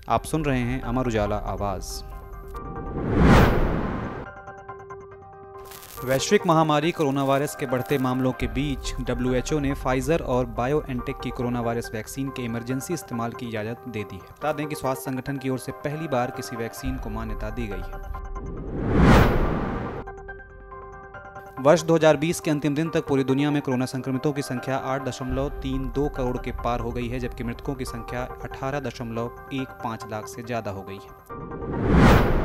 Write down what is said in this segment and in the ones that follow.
आप सुन रहे हैं अमर उजाला आवाज़। वैश्विक महामारी कोरोना वायरस के बढ़ते मामलों के बीच WHO ने फाइजर और बायोएनटेक की कोरोना वायरस वैक्सीन के इमरजेंसी इस्तेमाल की इजाज़त दे दी है। बता दें कि स्वास्थ्य संगठन की ओर से पहली बार किसी वैक्सीन को मान्यता दी गई है। वर्ष 2020 के अंतिम दिन तक पूरी दुनिया में कोरोना संक्रमितों की संख्या 8.32 करोड़ के पार हो गई है, जबकि मृतकों की संख्या 18.15 लाख से ज़्यादा हो गई है।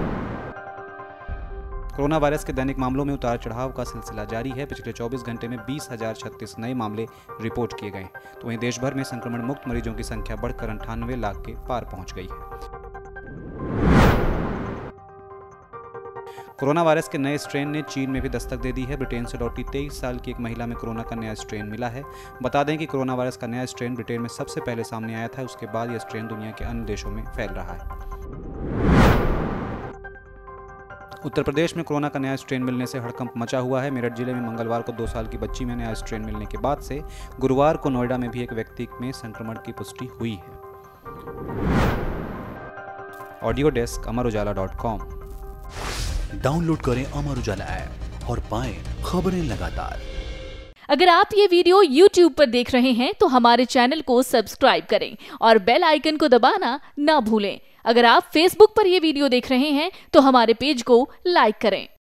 कोरोना वायरस के दैनिक मामलों में उतार चढ़ाव का सिलसिला जारी है। पिछले 24 घंटे में 20,036 नए मामले रिपोर्ट किए गए, तो वहीं देश भर में संक्रमण मुक्त मरीजों की संख्या बढ़कर 98 लाख के पार पहुंच गई है। कोरोना वायरस के नए स्ट्रेन ने चीन में भी दस्तक दे दी है। ब्रिटेन से लौटी 23 साल की एक महिला में कोरोना का नया स्ट्रेन मिला है। बता दें कि कोरोना वायरस का नया स्ट्रेन ब्रिटेन में सबसे पहले सामने आया था, उसके बाद यह स्ट्रेन दुनिया के अन्य देशों में फैल रहा है। उत्तर प्रदेश में कोरोना का नया स्ट्रेन मिलने से हड़कंप मचा हुआ है। मेरठ जिले में मंगलवार को 2 साल की बच्ची में नया स्ट्रेन मिलने के बाद से गुरुवार को नोएडा में भी एक व्यक्ति में संक्रमण की पुष्टि हुई है। Audio desk अमरउजाला.com। डाउनलोड करें अमर उजाला ऐप और पाएं खबरें लगातार। अगर आप ये वीडियो YouTube पर देख रहे हैं तो हमारे चैनल को सब्सक्राइब करें और बेल आइकन को दबाना ना भूलें। अगर आप Facebook पर ये वीडियो देख रहे हैं तो हमारे पेज को लाइक करें।